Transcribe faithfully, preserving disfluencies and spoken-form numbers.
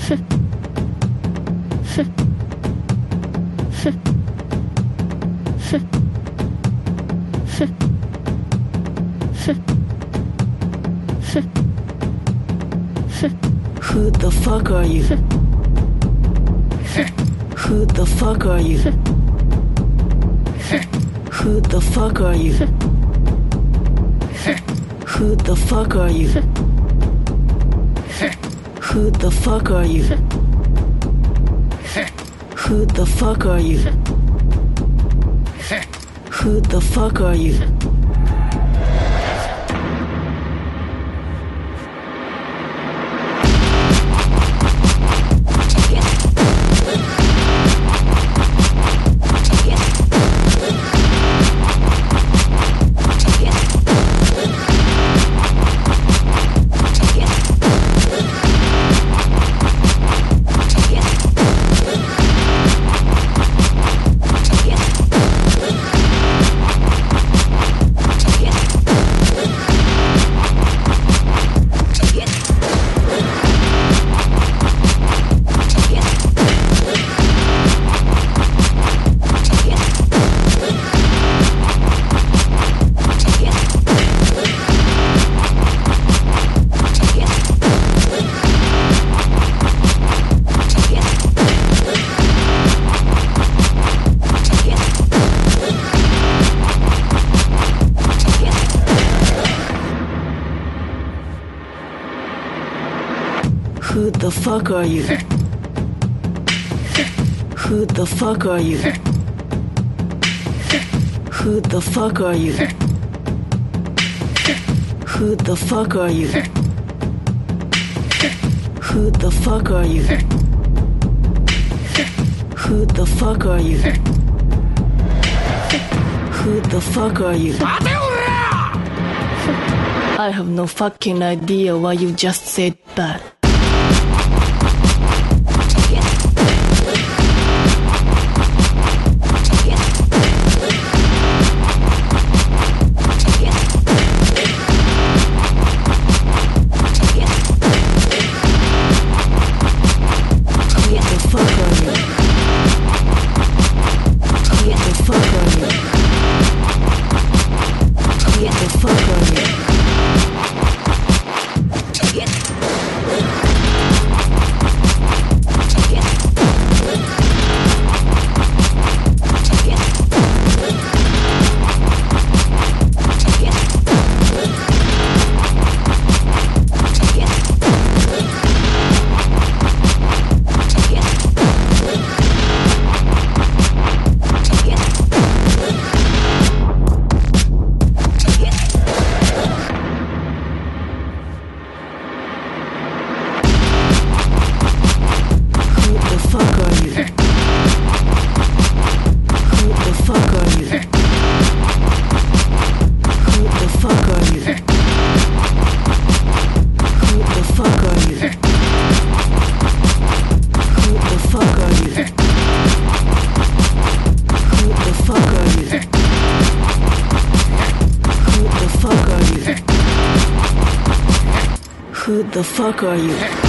Who the fuck are you? Who the fuck are you? Who the fuck are you? Who the fuck are you? Who the fuck are you? Who the fuck are you? Who the fuck are you? Who the fuck are you? Who the fuck are you? Who the fuck are you? Who the fuck are you? Who the fuck are you? Who the fuck are you? Who the fuck are you? I have no fucking idea why you just said that. Who the fuck are you?